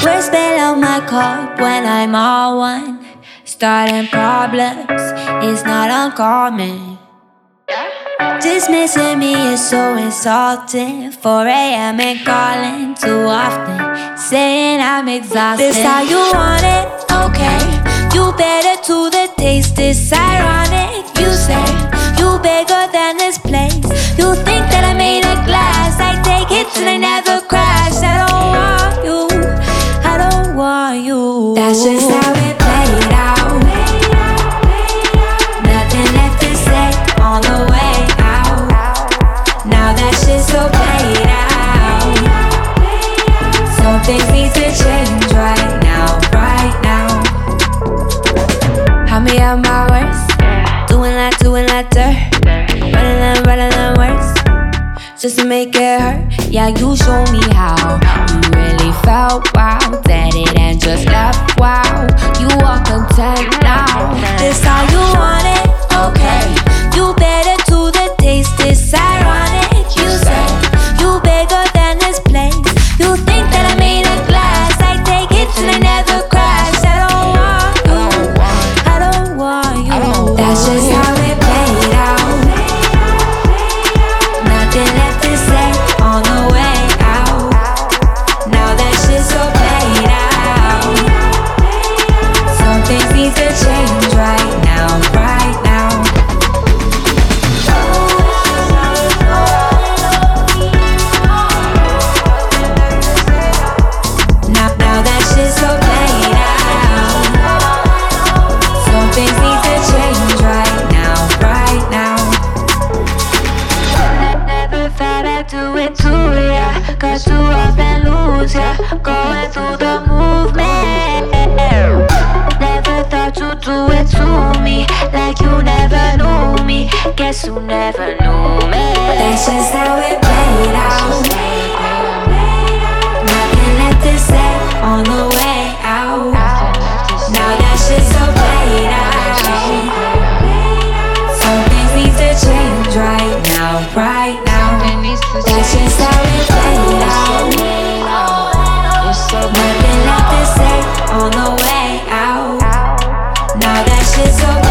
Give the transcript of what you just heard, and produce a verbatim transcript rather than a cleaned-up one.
Words spill out my cup when I'm all one. Starting problems is not uncommon. Dismissing me is so insulting. four a.m. and calling too often, saying I'm exhausted. This how you want it? Okay. You better to the taste. It's ironic. You say you bigger than this place. You think that I made a glass. I take hits and I never crash. I don't want you. I don't want you. That's just how it played out. Nothing left to say on the way out. Now that shit's so played out. Some things need to change right now, right now. How me at my worst, doing like, doing like dirt, running and running and worse, just to make it hurt. Yeah, you show me how you really felt. Wow, said it and just left. Wow, you are content now. This how you want it? Okay. You better to the taste. It's ironic. You say you bigger than this place. You think that I made a glass. I take hits and I never crash. I don't want you. I don't want you. That's just how it played out. Nothing left to say on the way out. Now that shit's so played out. Some things need to change right now, right now. Now, now that shit's so played out. Some things need to change right now, right now. Never thought I'd do it to ya. Got too often lose ya. Going through the movement. Never thought you'd do it to me. Like you never knew me. Guess you never knew me. That's just how it played out. Nothing left to say on the way out. Now that shit's so played out. Some things need to change right now, right now. That's just how it played out. Nothing left to say on the way out. Now that shit's so